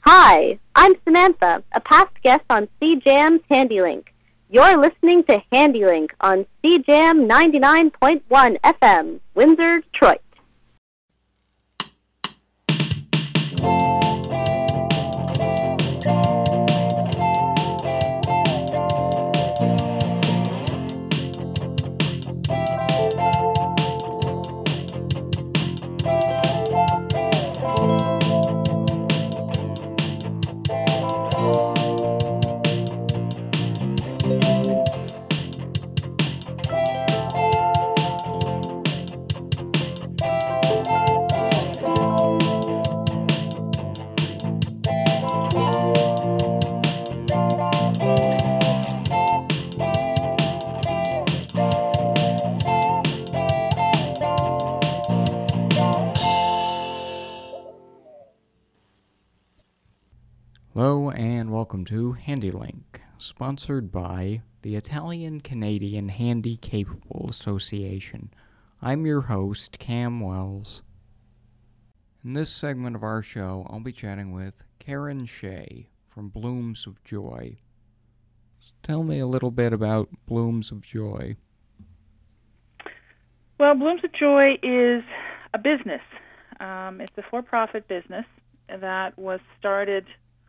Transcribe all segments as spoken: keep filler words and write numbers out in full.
Hi, I'm Samantha, a past guest on C Jam's HandyLink. You're listening to HandyLink on C Jam ninety-nine point one F M, Windsor, Detroit. Hello and welcome to HandyLink, sponsored by the Italian-Canadian Handy Capable Association. I'm your host, Cam Wells. In this segment of our show, I'll be chatting with Karen Shea from Blooms of Joy. Tell me a little bit about Blooms of Joy. Well, Blooms of Joy is a business. Um, it's a for-profit business that was started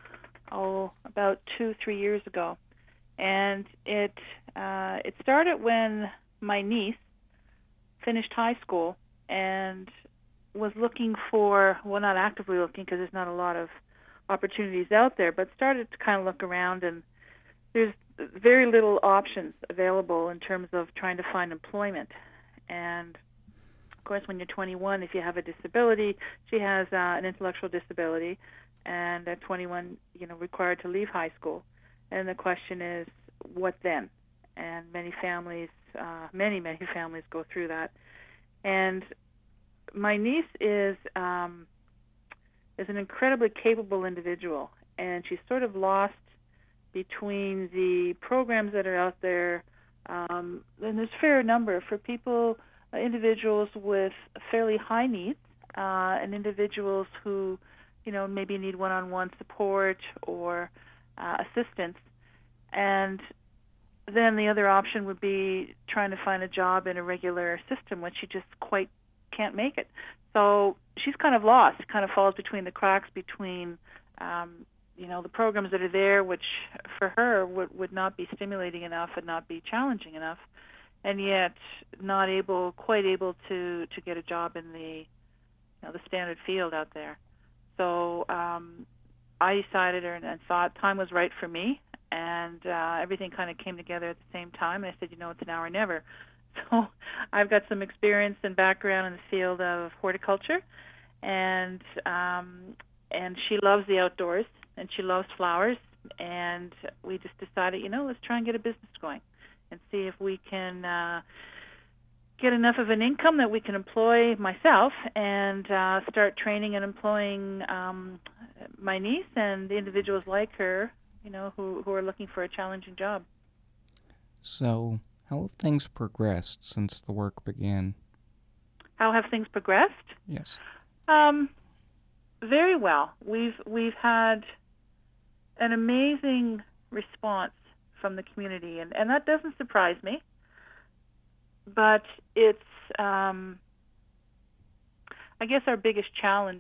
oh, about two, three years ago. And it uh, it started when my niece finished high school and was looking for, well, not actively looking because there's not a lot of opportunities out there, but started to kind of look around, and there's very little options available in terms of trying to find employment. And, of course, when you're twenty-one, if you have a disability, she has uh, an intellectual disability, and at twenty-one, you know, required to leave high school. And the question is, what then? And many families, uh, many, many families go through that. And my niece is um, is an incredibly capable individual, and she's sort of lost between the programs that are out there. Um, and there's a fair number for people, uh, individuals with fairly high needs, uh, and individuals who you know, maybe need one-on-one support or uh, assistance. And then the other option would be trying to find a job in a regular system, which she just quite can't make it. So she's kind of lost, kind of falls between the cracks between, um, you know, the programs that are there, which for her would, would not be stimulating enough and not be challenging enough, and yet not able, quite able to, to get a job in the, you know, the standard field out there. So um, I decided and, and thought time was right for me, and uh, everything kind of came together at the same time. And I said, you know, it's now or never. So I've got some experience and background in the field of horticulture, and um, and she loves the outdoors, and she loves flowers, and we just decided, you know, let's try and get a business going and see if we can uh, get enough of an income that we can employ myself and uh, start training and employing um, my niece and individuals like her, you know, who, who are looking for a challenging job. So, how have things progressed since the work began? How have things progressed? Yes. Um, very well. We've we've had an amazing response from the community, and, and that doesn't surprise me. But it's, um, I guess our biggest challenge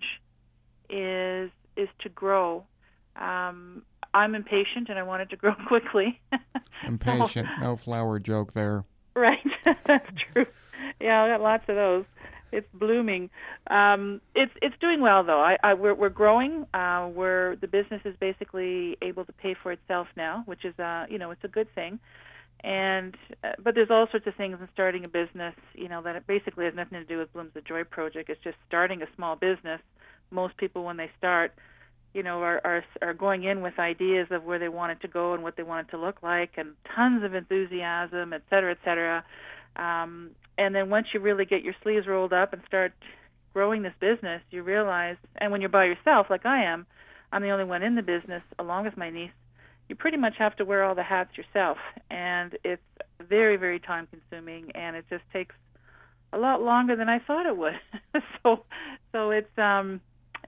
is is to grow. Um, I'm impatient, and I want it to grow quickly. Impatient, so, no flower joke there. Right, that's true. Yeah, I got lots of those. It's blooming. Um, it's it's doing well though. I, I we're we're growing. Uh, we're the business is basically able to pay for itself now, which is uh you know it's a good thing. And uh, but there's all sorts of things in starting a business, you know, that it basically has nothing to do with Blooms of Joy project. It's just starting a small business. Most people, when they start, you know, are, are are going in with ideas of where they want it to go and what they want it to look like, and tons of enthusiasm, et cetera, et cetera. Um, and then once you really get your sleeves rolled up and start growing this business, you realize, and when you're by yourself, like I am, I'm the only one in the business, along with my niece, you pretty much have to wear all the hats yourself, and it's very, very time-consuming, and it just takes a lot longer than I thought it would. so, so it's um,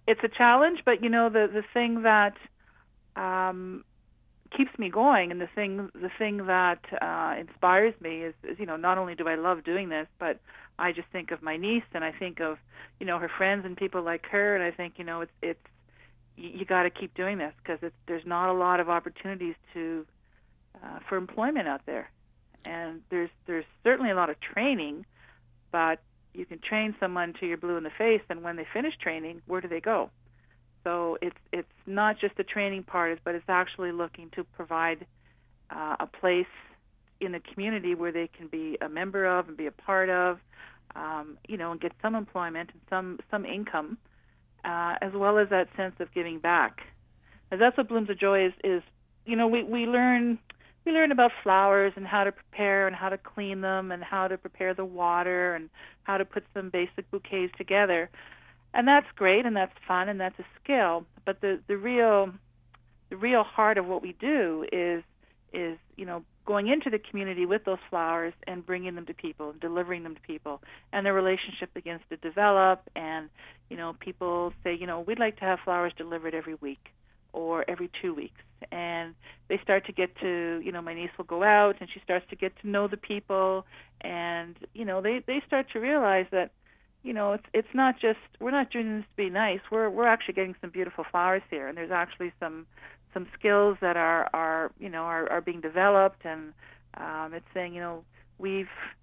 it's a challenge, but you know, the the thing that um, keeps me going, and the thing the thing that uh, inspires me is, is, you know, not only do I love doing this, but I just think of my niece, and I think of, you know, her friends and people like her, and I think, you know, it's it's you, you got to keep doing this, because it's there's not a lot of opportunities to uh, for employment out there, and there's there's certainly a lot of training, but you can train someone till you're blue in the face, and when they finish training, where do they go? So it's it's not just the training part, but it's actually looking to provide uh, a place in the community where they can be a member of and be a part of, um, you know, and get some employment and some some income, uh, as well as that sense of giving back. And that's what Blooms of Joy is. Is you know, we we learn we learn about flowers and how to prepare and how to clean them and how to prepare the water and how to put some basic bouquets together. And that's great, and that's fun, and that's a skill. But the, the real the real heart of what we do is is you know going into the community with those flowers and bringing them to people, delivering them to people, and the relationship begins to develop. And you know people say, you know, we'd like to have flowers delivered every week or every two weeks, and they start to get to, you know, my niece will go out and she starts to get to know the people, and you know they they start to realize that, you know, it's it's not just, we're not doing this to be nice. We're we're actually getting some beautiful flowers here, and there's actually some some skills that are are you know are, are being developed, and um, it's saying, you know, we've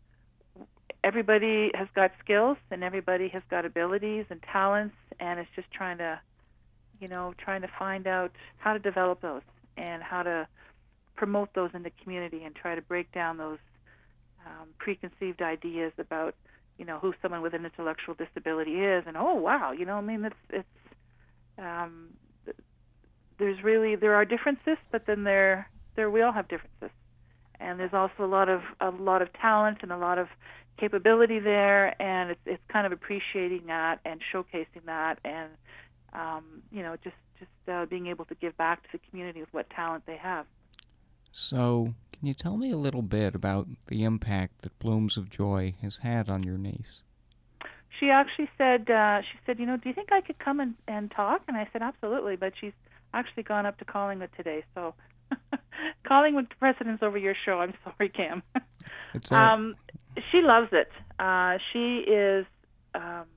everybody has got skills and everybody has got abilities and talents, and it's just trying to, you know, trying to find out how to develop those and how to promote those in the community and try to break down those um, preconceived ideas about, you know, who someone with an intellectual disability is, and oh wow, you know, I mean, it's it's um, there's really there are differences, but then there there we all have differences, and there's also a lot of a lot of talent and a lot of capability there, and it's it's kind of appreciating that and showcasing that, and um, you know, just just uh, being able to give back to the community with what talent they have. So, can you tell me a little bit about the impact that Blooms of Joy has had on your niece? She actually said, uh, she said, you know, do you think I could come and, and talk? And I said, absolutely, but she's actually gone up to Collingwood today, so Collingwood precedence over your show. I'm sorry, Cam. It's all... um, she loves it. Uh, she is um,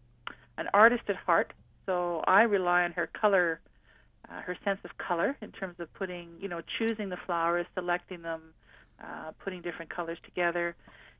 an artist at heart, so I rely on her color Uh, her sense of color in terms of putting, you know, choosing the flowers, selecting them, uh, putting different colors together.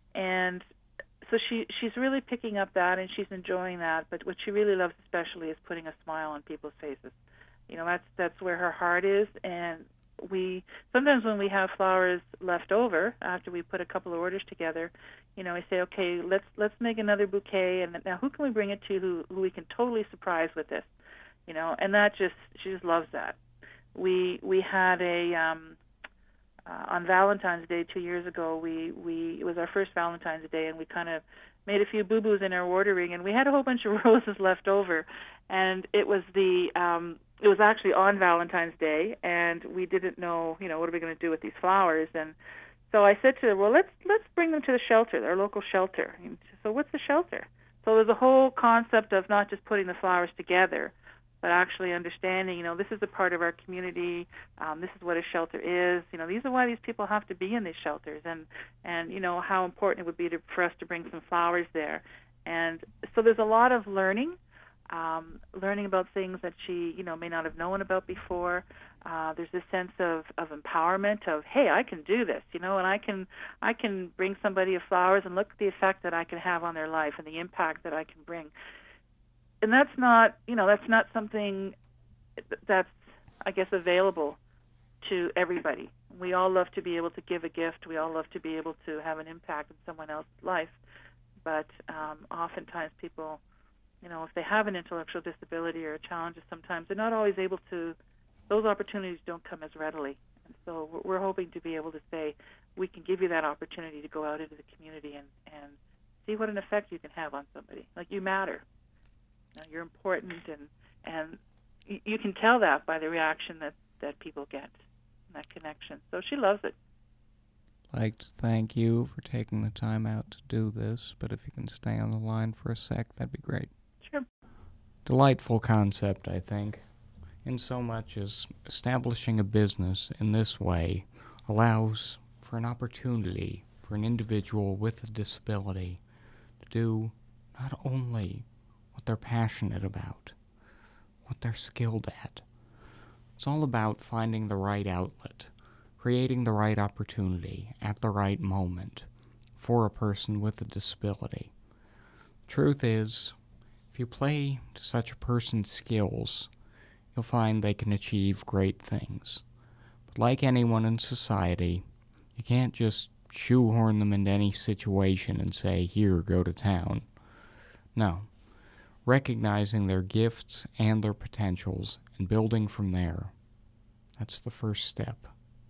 And so she she's really picking up that, and she's enjoying that. But what she really loves especially is putting a smile on people's faces. You know, that's that's where her heart is. And we sometimes when we have flowers left over after we put a couple of orders together, you know, we say, okay, let's let's make another bouquet, and now who can we bring it to who, who we can totally surprise with this? You know, and that just, she just loves that. We we had a, um, uh, on Valentine's Day two years ago, we, we, it was our first Valentine's Day, and we kind of made a few boo-boos in our ordering, and we had a whole bunch of roses left over. And it was the, um, it was actually on Valentine's Day, and we didn't know, you know, what are we going to do with these flowers? And so I said to her, well, let's, let's bring them to the shelter, our local shelter. And she said, so what's the shelter? So there's a whole concept of not just putting the flowers together, but actually understanding, you know, this is a part of our community, um, this is what a shelter is, you know, these are why these people have to be in these shelters, and, and you know, how important it would be to, for us to bring some flowers there. And so there's a lot of learning, um, learning about things that she, you know, may not have known about before. Uh, there's this sense of, of empowerment of, hey, I can do this, you know, and I can I can bring somebody of flowers and look at the effect that I can have on their life and the impact that I can bring. And that's not, you know, that's not something that's, I guess, available to everybody. We all love to be able to give a gift. We all love to be able to have an impact in someone else's life. But um, oftentimes people, you know, if they have an intellectual disability or challenges, sometimes they're not always able to, those opportunities don't come as readily. And so we're hoping to be able to say, we can give you that opportunity to go out into the community and, and see what an effect you can have on somebody. Like, you matter. You're important, and and you can tell that by the reaction that, that people get, that connection. So she loves it. I'd like to thank you for taking the time out to do this, but if you can stay on the line for a sec, that'd be great. Sure. delightful concept, I think, in so much as establishing a business in this way allows for an opportunity for an individual with a disability to do not only what they're passionate about, what they're skilled at. It's all about finding the right outlet, creating the right opportunity at the right moment for a person with a disability. Truth is, if you play to such a person's skills, you'll find they can achieve great things. But like anyone in society, you can't just shoehorn them into any situation and say, here, go to town. No. Recognizing their gifts and their potentials and building from there. That's the first step.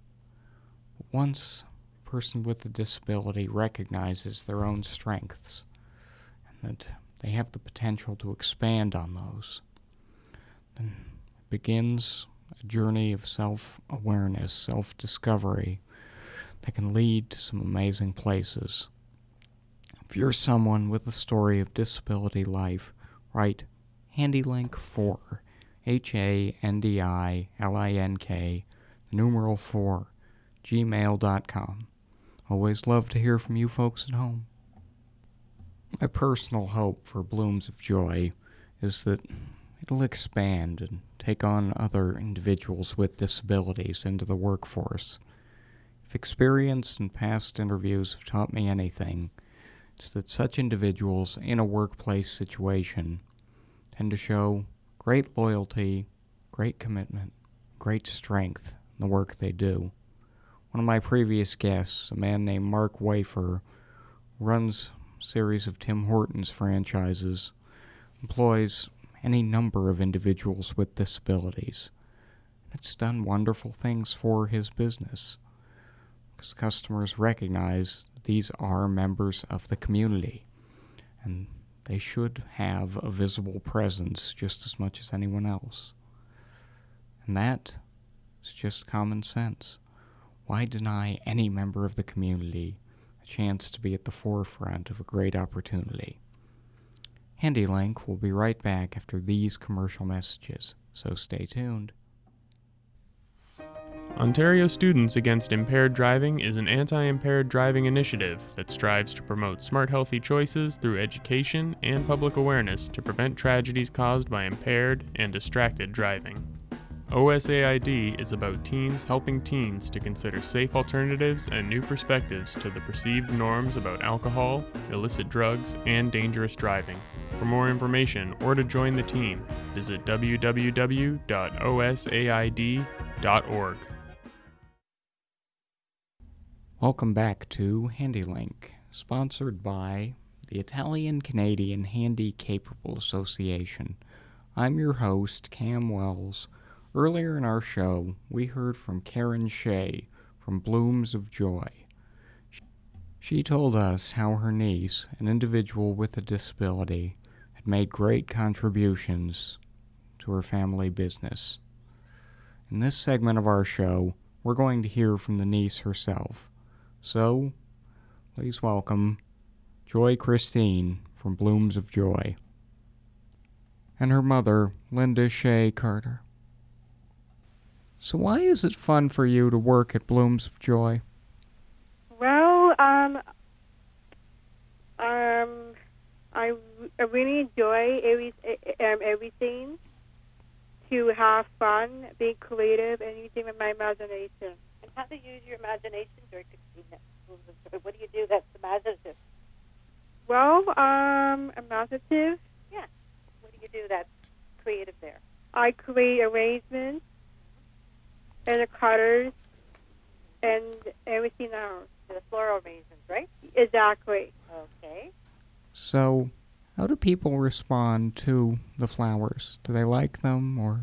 Once a person with a disability recognizes their own strengths and that they have the potential to expand on those, then it begins a journey of self-awareness, self-discovery that can lead to some amazing places. If you're someone with a story of disability life, write HandyLink four, H A N D I L I N K, the numeral four, gmail dot com. Always love to hear from you folks at home. My personal hope for Blooms of Joy is that it'll expand and take on other individuals with disabilities into the workforce. If experience and past interviews have taught me anything, it's that such individuals in a workplace situation tend to show great loyalty, great commitment, great strength in the work they do. One of my previous guests, a man named Mark Wafer, runs a series of Tim Hortons franchises, employs any number of individuals with disabilities. It's done wonderful things for his business, because customers recognize that these are members of the community, and they should have a visible presence just as much as anyone else. And that is just common sense. Why deny any member of the community a chance to be at the forefront of a great opportunity? HandyLink will be right back after these commercial messages, so stay tuned. Ontario Students Against Impaired Driving is an anti-impaired driving initiative that strives to promote smart, healthy choices through education and public awareness to prevent tragedies caused by impaired and distracted driving. O S A I D is about teens helping teens to consider safe alternatives and new perspectives to the perceived norms about alcohol, illicit drugs, and dangerous driving. For more information or to join the team, visit w w w dot o s a i d dot org. Welcome back to HandyLink, sponsored by the Italian-Canadian Handy Capable Association. I'm your host, Cam Wells. Earlier in our show, we heard from Karen Shea from Blooms of Joy. She told us how her niece, an individual with a disability, had made great contributions to her family business. In this segment of our show, we're going to hear from the niece herself. So, please welcome Joy Christine from Blooms of Joy, and her mother, Linda Shea Carter. So why is it fun for you to work at Blooms of Joy? Well, um, um, I, I really enjoy every, um, everything, to have fun, be creative, and using my imagination. And how to use your imagination, Joy Christine? What do you do that's imaginative? Well, um, imaginative. Yeah. What do you do that's creative there? I create arrangements and the colors and everything else. The floral arrangements, right? Exactly. Okay. So, how do people respond to the flowers? Do they like them, or?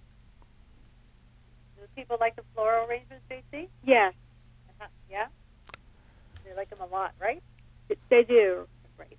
Do people like the floral arrangements, J C? Yes. Uh-huh. Yeah? They like them a lot, right? They do. Right.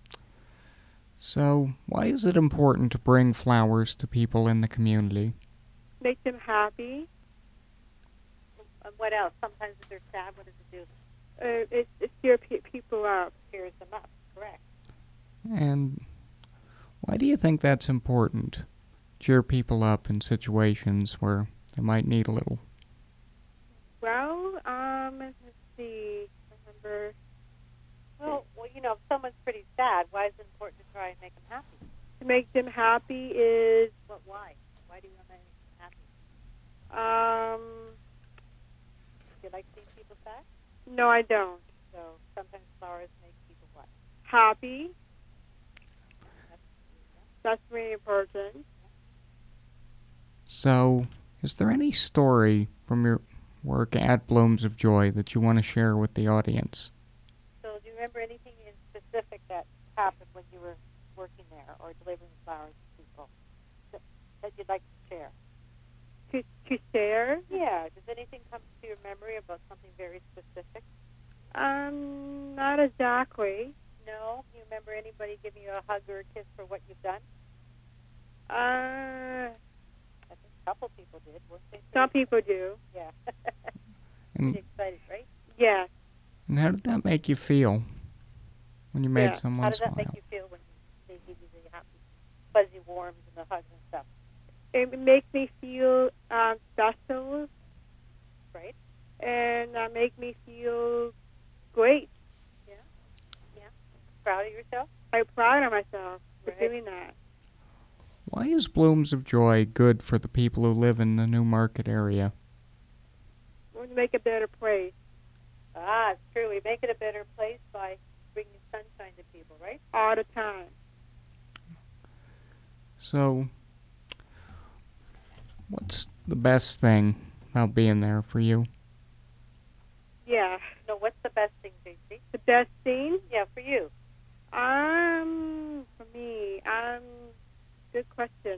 So, why is it important to bring flowers to people in the community? Make them happy. And what else? Sometimes if they're sad, what does it do? Uh, it, it cheers pe- people up. Cheers them up, correct. And Why do you think that's important? Cheer people up in situations where they might need a little. Well, um, let's see. I remember. Well, well, you know, if someone's pretty sad, why is it important to try and make them happy? To make them happy is, But why? Why do you want to make them happy? um, Do you like seeing people sad? no, I don't. So sometimes flowers make people what? Happy. That's, That's really important. So, is there any story from your work at Blooms of Joy that you want to share with the audience? So do you remember anything in specific that happened when you were working there or delivering flowers to people that, that you'd like to share? To to share. Yeah. Does anything come to your memory about something very specific? Um, not exactly. No? You remember anybody giving you a hug or a kiss for what you've done? Uh, I think a couple people did, weren't they? some people do. Yeah. And, Pretty excited, right? Yes. and how did that make you feel when you made Yeah. someone How does smile? that make you feel when they give you the happy, fuzzy warms and the hugs and stuff? It makes me feel um, special, Right? and uh, make me feel great. Proud of yourself? I'm proud of myself for Right. doing that. Why is Blooms of Joy good for the people who live in the Newmarket area? We want to make a better place Ah, it's true. We make it a better place by bringing sunshine to people, right? all the time. So, what's the best thing about being there for you? Yeah. No, what's the best thing, J C? The best thing, Yeah, for you. um, for me, um, good question.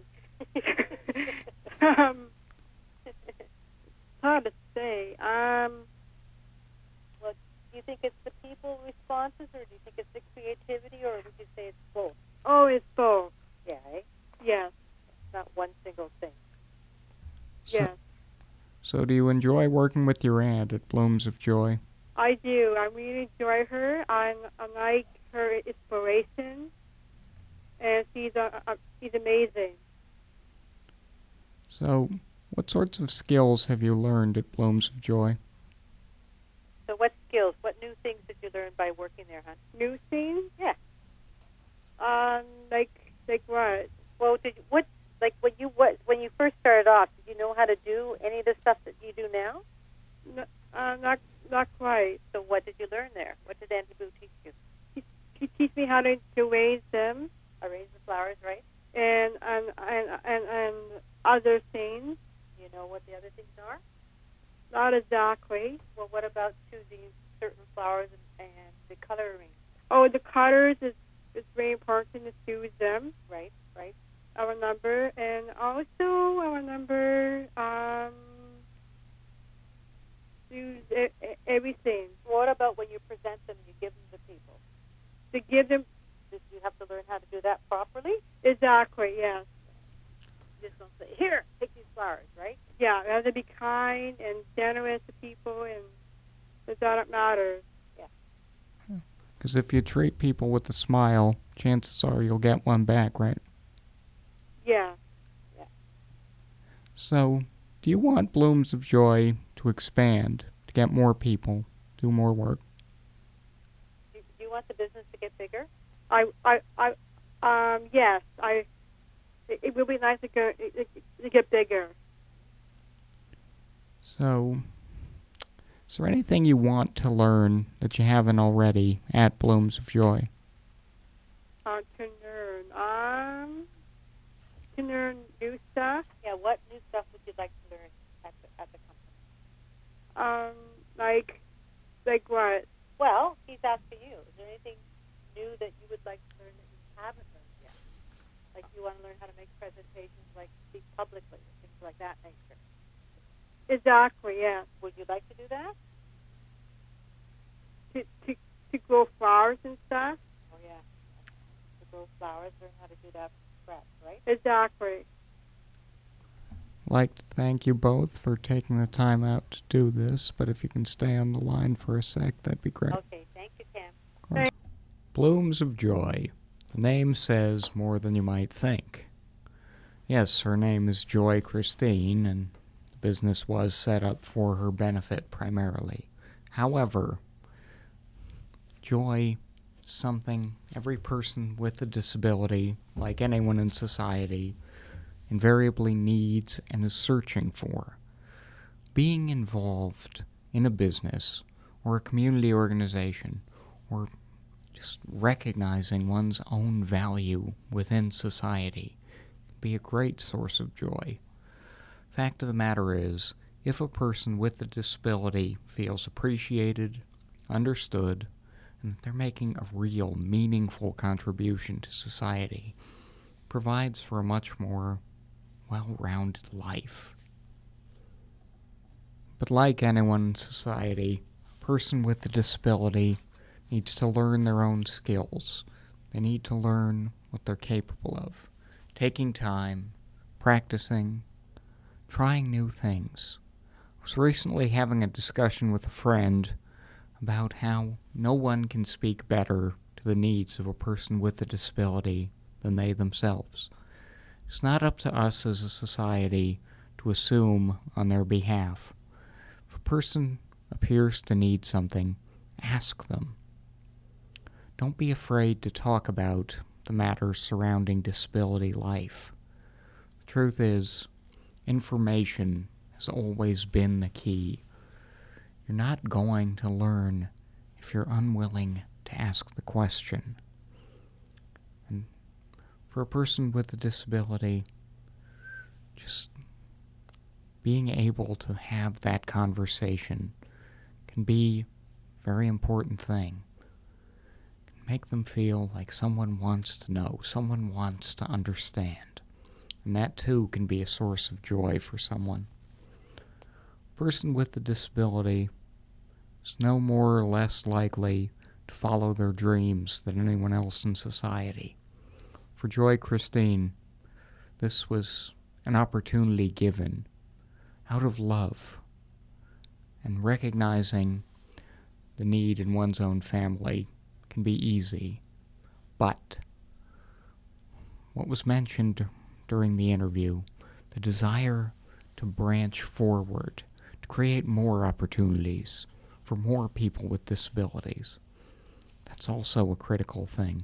um, hard to say. Um, Well, do you think it's the people responses, or do you think it's the creativity, or would you say it's both? oh, it's both. Yeah, eh? Yes. It's not one single thing. So, Yes. so do you enjoy working with your aunt at Blooms of Joy? I do. I really enjoy her. I, I like her inspiration, and she's a, a, she's amazing. So, what sorts of skills have you learned at Blooms of Joy? So what skills, what new things did you learn by working there, hon? New things? Yeah. Um, like like what? Well, did you, what, like when you what, when you first started off, did you know how to do any of the stuff that you do now? No, uh, not not quite. So what did you learn there? What did Auntie Boo teach you? She teach me how to, to raise them Arrange the flowers, right? and and and and, and other things. You know what the other things are? Not exactly. Well, what about choosing certain flowers and, and the coloring? Oh, the colors is is very important to choose them. Right, right. I remember, and also I remember um choose e- e- everything What about when you present them and you give them to people? to give them Did you have to learn how to do that properly? exactly. Yes. You just don't say, here, take these flowers, right? Yeah, we have to be kind and generous to people, and that that matters. Because if you treat people with a smile, chances are you'll get one back, right? Yeah. So, do you want Blooms of Joy to expand, to get more people, do more work? Do, do you want the business to get bigger? I, I, I, um, yes, I. It, it will be nice to go to get bigger. So, is there anything you want to learn that you haven't already at Blooms of Joy? Uh, to learn, um, to learn new stuff. Yeah, what new stuff would you like to learn at the, at the company? Um, like, like what? Well, he's asking you. Is there anything new that you would like to learn that you haven't learned yet? Like you want to learn how to make presentations, like speak publicly, things like that nature. Exactly. Yeah. Would you like to do that? To to to grow flowers and stuff. Oh, yeah. To grow flowers, learn how to do that from scratch, right? Exactly. I'd like to thank you both for taking the time out to do this, but if you can stay on the line for a sec, that'd be great. Okay, thank you, Cam. Of course. Blooms of Joy, The name says more than you might think. Yes, her name is Joy Christine, and the business was set up for her benefit primarily. However, joy is something every person with a disability, like anyone in society, invariably needs and is searching for. Being involved in a business or a community organization, or just recognizing one's own value within society, can be a great source of joy. Fact of the matter is, if a person with a disability feels appreciated, understood, and that they're making a real, meaningful contribution to society, it provides for a much more well-rounded life. But like anyone in society, a person with a disability needs to learn their own skills. They need to learn what they're capable of. Taking time, practicing, trying new things. I was recently having a discussion with a friend about how no one can speak better to the needs of a person with a disability than they themselves. It's not up to us as a society to assume on their behalf. If a person appears to need something, ask them. Don't be afraid to talk about the matters surrounding disability life. The truth is, information has always been the key. You're not going to learn if you're unwilling to ask the question. And for a person with a disability, just being able to have that conversation can be a very important thing. It can make them feel like someone wants to know, someone wants to understand. And that too can be a source of joy for someone. A person with a disability is no more or less likely to follow their dreams than anyone else in society. For Joy Christine, this was an opportunity given out of love and recognizing the need in one's own family can be easy. But what was mentioned during the interview, the desire to branch forward, to create more opportunities for more people with disabilities, that's also a critical thing.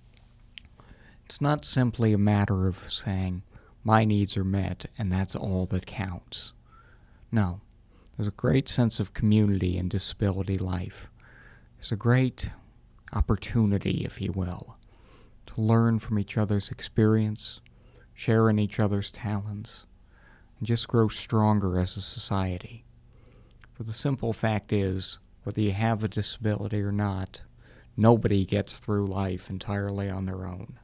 It's not simply a matter of saying, my needs are met and that's all that counts. No, there's a great sense of community in disability life. There's a great opportunity, if you will, to learn from each other's experience, share in each other's talents, and just grow stronger as a society. For the simple fact is, whether you have a disability or not, nobody gets through life entirely on their own.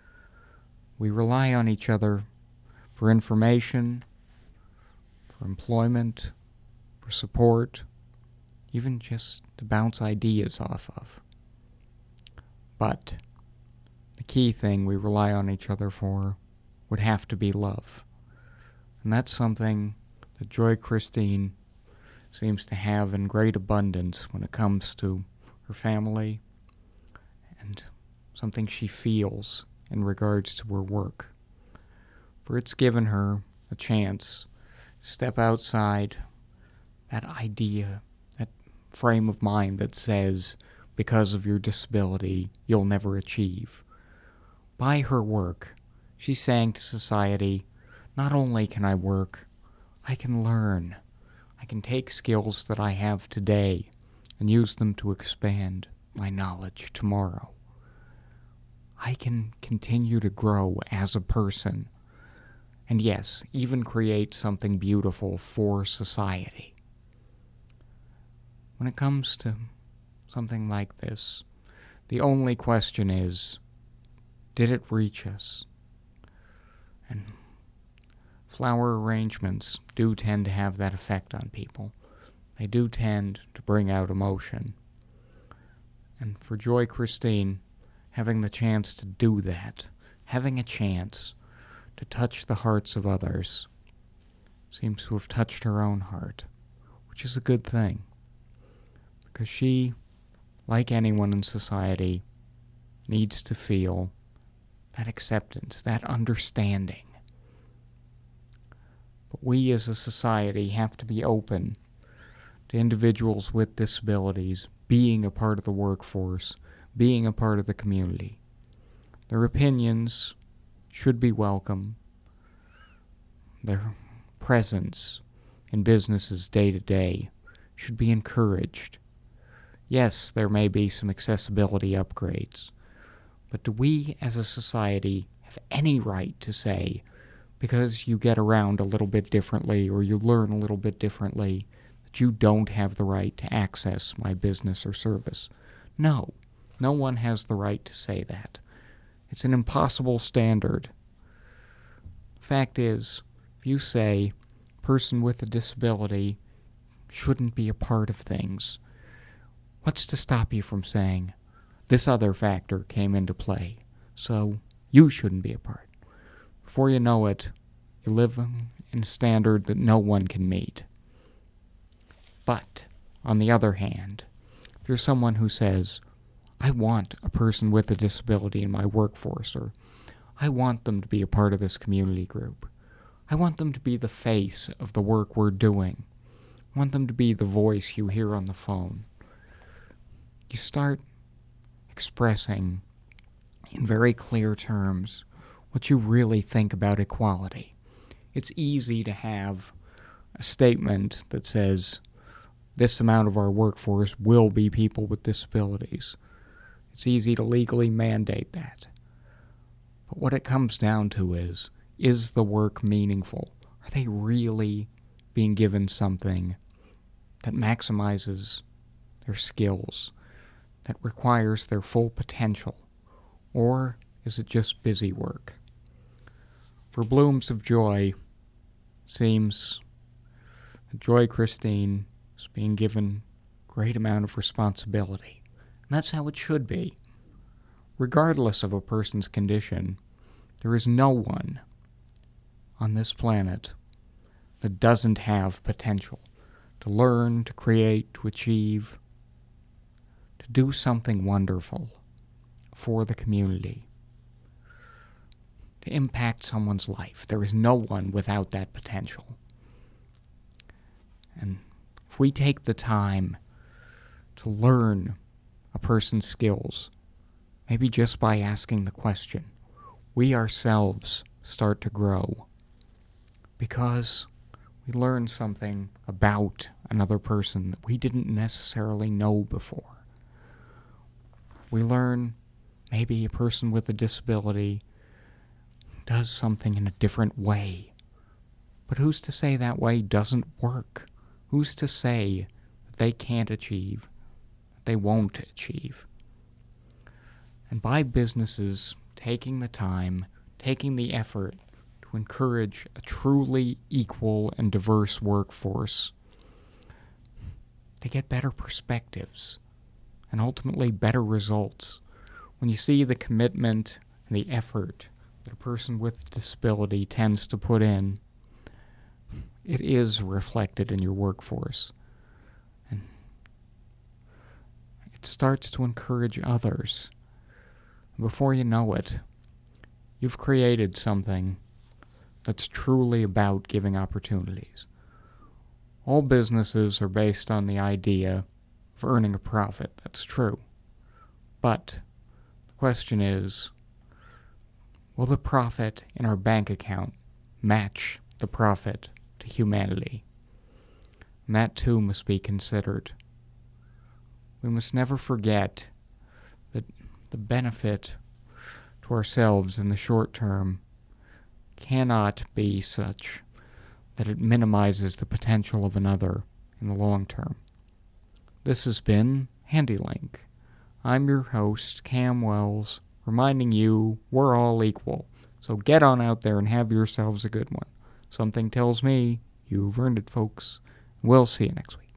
We rely on each other for information, for employment, for support, even just to bounce ideas off of. But the key thing we rely on each other for would have to be love. And that's something that Joy Christine seems to have in great abundance when it comes to her family and something she feels in regards to her work. For it's given her a chance to step outside that idea, that frame of mind that says, because of your disability, you'll never achieve. By her work, she's saying to society, not only can I work, I can learn. I can take skills that I have today and use them to expand my knowledge tomorrow. I can continue to grow as a person, and yes, even create something beautiful for society. When it comes to something like this, the only question is, did it reach us? And flower arrangements do tend to have that effect on people. They do tend to bring out emotion. And for Joy Christine, having the chance to do that, having a chance to touch the hearts of others, seems to have touched her own heart, which is a good thing. Because she, like anyone in society, needs to feel that acceptance, that understanding. But we as a society have to be open to individuals with disabilities being a part of the workforce, being a part of the community. Their opinions should be welcome. Their presence in businesses day to day should be encouraged. Yes, there may be some accessibility upgrades, but do we as a society have any right to say, because you get around a little bit differently or you learn a little bit differently, that you don't have the right to access my business or service? No, no one has the right to say that. It's an impossible standard. Fact is, if you say a person with a disability shouldn't be a part of things, what's to stop you from saying, this other factor came into play, so you shouldn't be a part? Before you know it, you live in a standard that no one can meet. But, on the other hand, if you're someone who says, I want a person with a disability in my workforce, or I want them to be a part of this community group, I want them to be the face of the work we're doing, I want them to be the voice you hear on the phone, you start expressing in very clear terms what you really think about equality. It's easy to have a statement that says, this amount of our workforce will be people with disabilities. It's easy to legally mandate that. But what it comes down to is, is the work meaningful? Are they really being given something that maximizes their skills, that requires their full potential? Or is it just busy work? For Blooms of Joy, seems that Joy Christine is being given a great amount of responsibility. And that's how it should be. Regardless of a person's condition, there is no one on this planet that doesn't have potential to learn, to create, to achieve, to do something wonderful for the community, to impact someone's life. There is no one without that potential. And if we take the time to learn a person's skills, maybe just by asking the question, we ourselves start to grow because we learn something about another person that we didn't necessarily know before. We learn maybe a person with a disability does something in a different way. But who's to say that way doesn't work? Who's to say that they can't achieve, that they won't achieve? And by businesses taking the time, taking the effort to encourage a truly equal and diverse workforce, they get better perspectives and ultimately better results. When you see the commitment and the effort that a person with a disability tends to put in, it is reflected in your workforce. And it starts to encourage others. Before you know it, you've created something that's truly about giving opportunities. All businesses are based on the idea of earning a profit. That's true. But the question is, will the profit in our bank account match the profit to humanity? And that too must be considered. We must never forget that the benefit to ourselves in the short term cannot be such that it minimizes the potential of another in the long term. This has been HandyLink. I'm your host, Cam Wells, reminding you we're all equal. So get on out there and have yourselves a good one. Something tells me you've earned it, folks. We'll see you next week.